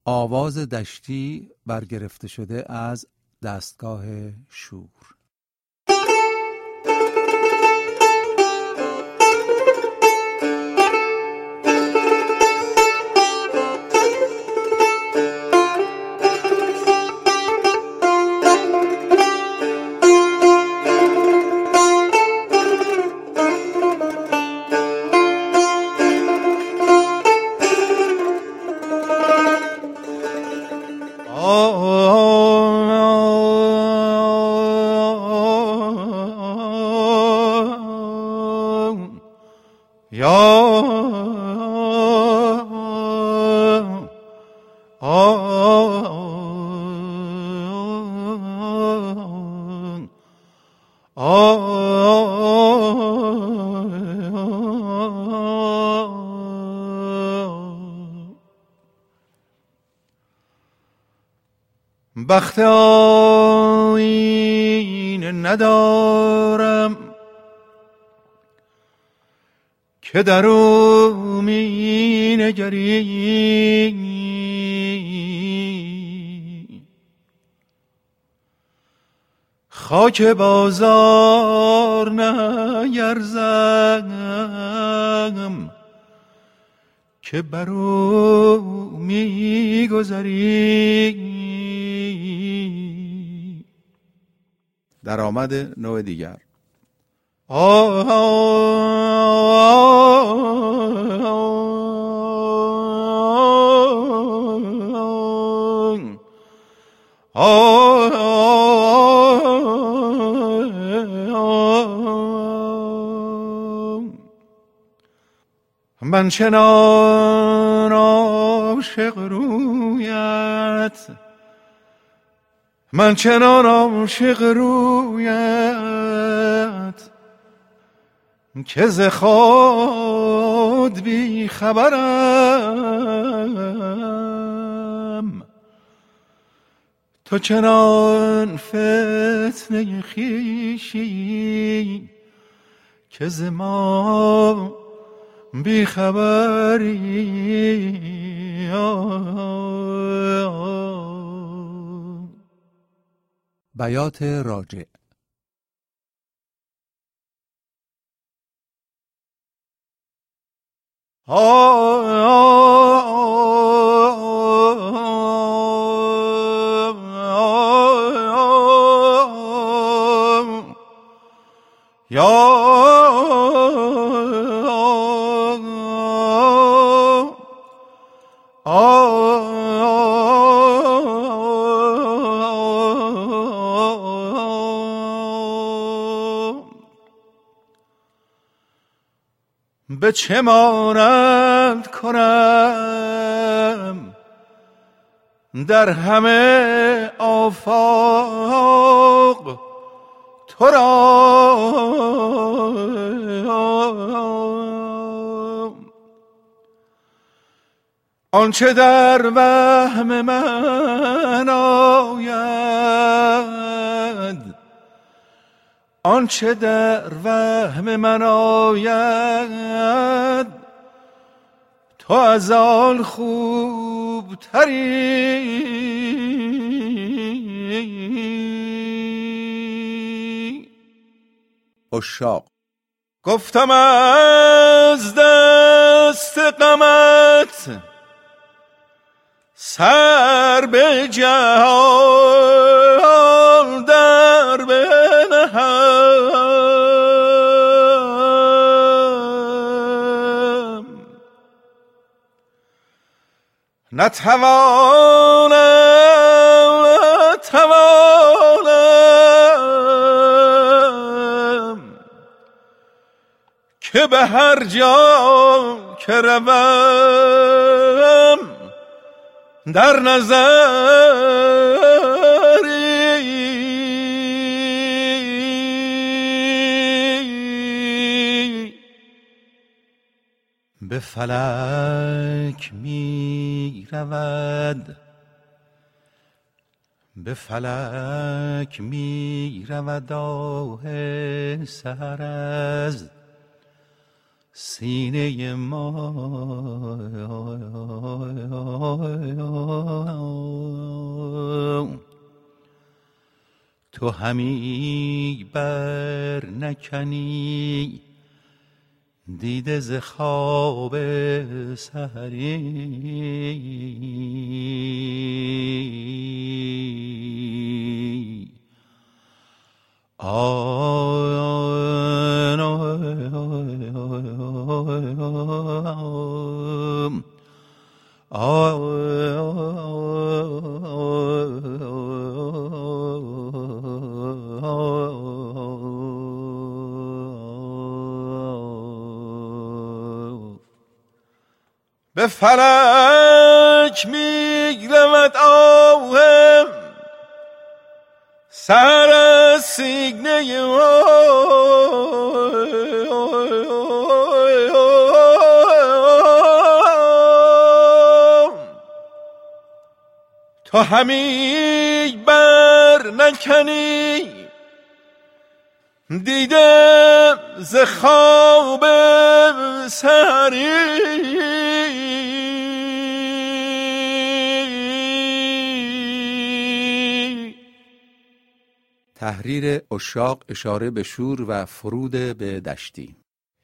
آواز دشتی برگرفته شده از دستگاه شور. بخت آیینه ندارم که در او می نگری، خاک بازار نیرزم که بر او می گذری. درآمد نوع دیگر. من چنان عاشق رویت، من چنان عاشق رویت که ز خود بی خبرم، تو چنان فتنه خویشی که ز ما بی خبری. بیات راجع. به چه مانند کنم در همه آفاق تو را، آنچه در وهم من آید، آنچه در وهم من آید، تو از آن خوبتری. عشاق. گفتم از دست غمت سر به جهان در بنهم، نتوانم که به هر جا که روم در نظری. به فلک می رود، به فلک می رود آه سحر از سینه ما تو همی بر نکنی دیده ز خواب سحری به فلک می‌رود آهم سر از سینه تو همی بر نکنی دیدم ز خواب سحری تحریر عشاق اشاره به شور و فرود به دشتی.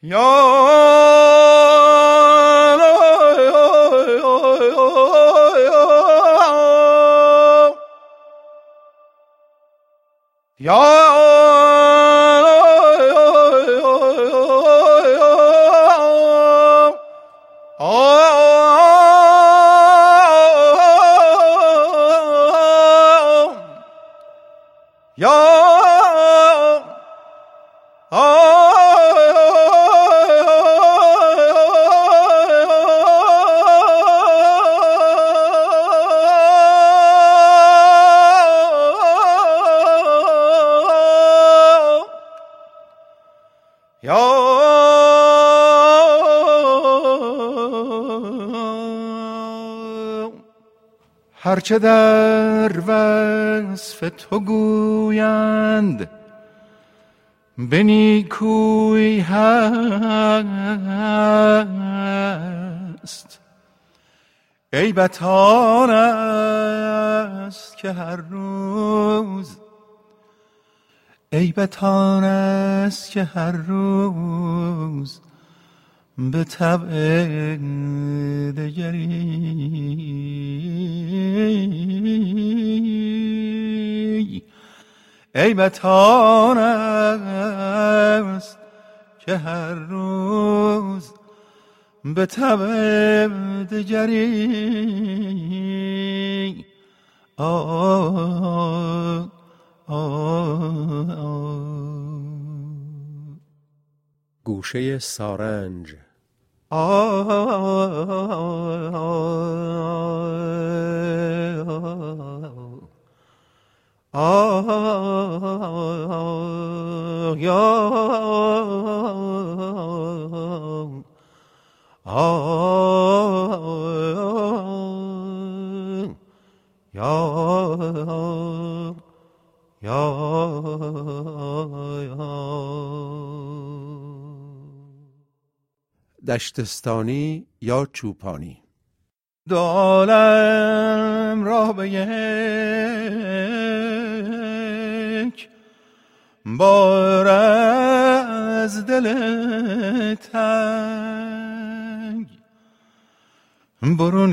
هرچه در وصف تو گویند به نیکویی هست عیبت آن است که هر روز عیبت آن است که هر روز به طبع دگری عیبت آن است که هر روز به طبع دگری گوشه سارنج. دشتستانی یا چوپانی. دو عالم را به یک بار از دل تنگ برون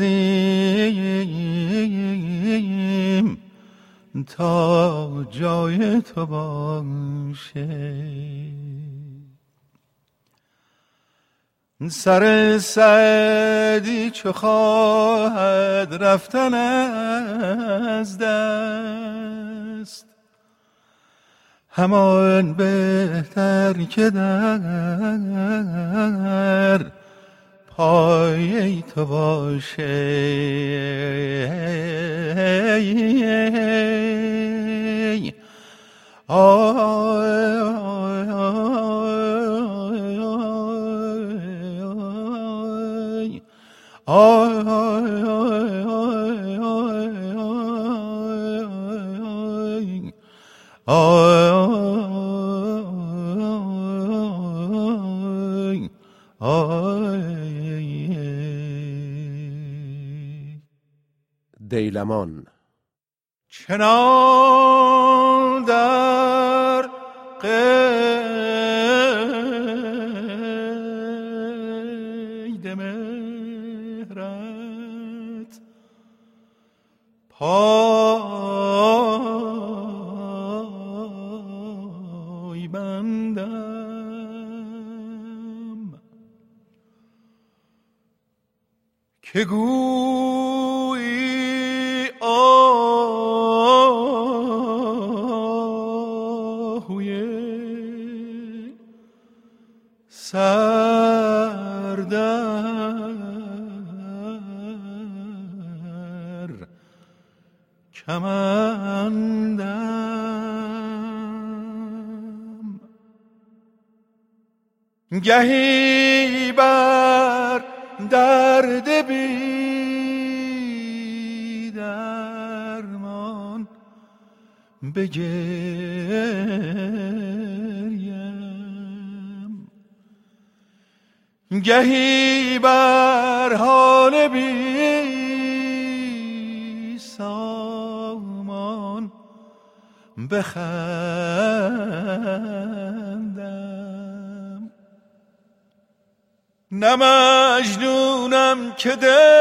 کردیم تا جای تو باشه سر سعدی چو خواهد رفتن از دست همان بهتر که در پای تو باشه دیلمان. چنان در قید مهرت پای بندم که گویی آهوی سردر کمندم گهی بر درد بی درمان بگریم، گهی بر حال بی سامان بخندم. نه مجنونم که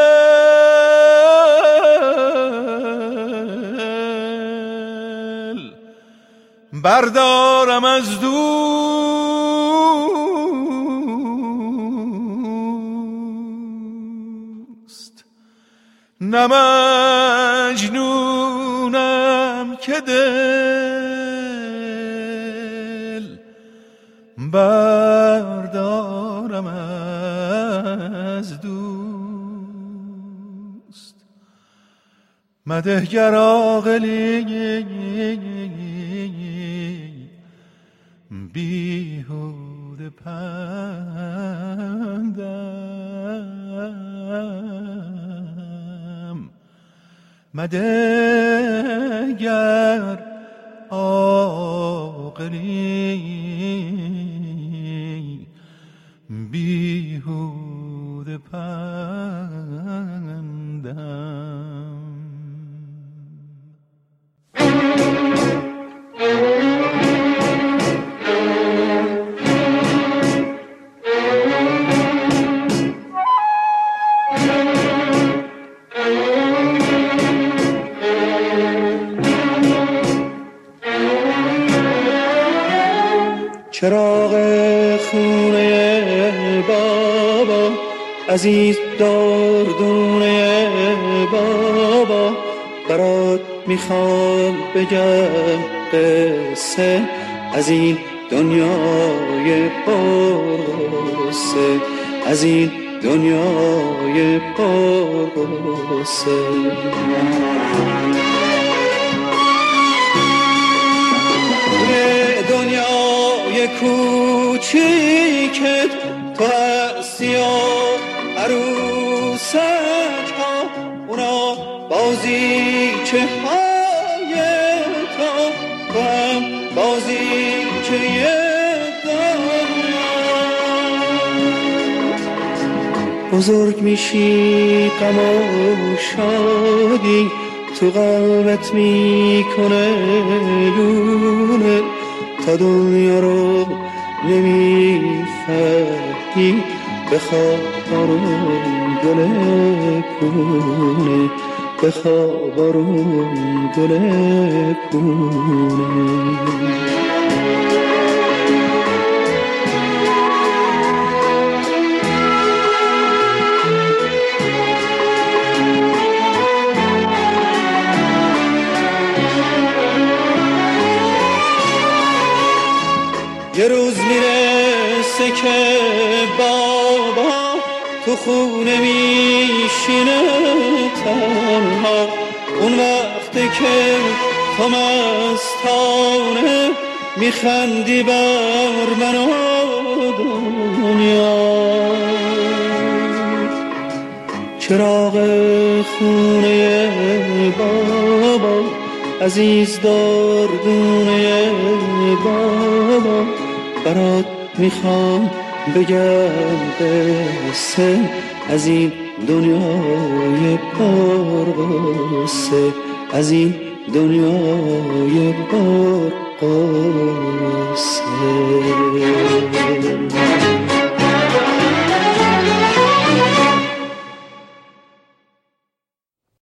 دل بردارم از دوست، نه مجنونم که دل بردارم از دوست. مده گر عاقلی بیهوده پندم، مده گر عاقلی بیهوده پندم. چراغ خونه بابا عزیز داردونه بابا، برات میخوام بگم قصه از این دنیای قصه، از این دنیای قصه. دنیای کوچیکت تو هستی و عروسک ها، اونا بازیچه های تو هم بازیچه دنیا. بزرگ میشی غم و شادی تو قلبت میکنه لونه، تا دنیا رو نمیفهمی بخواب آروم گل کونه، بخواب آروم گل کونه. یه روز میرسه که بابا تو خونه میشینه تنها، اون وقته که تو مستانه میخندی بر من و دنیا. چراغ خونه بابا عزیز داردونه بابا، برات میخوام بگم قصه از این دنیای پرقصه، از این دنیای پرقصه.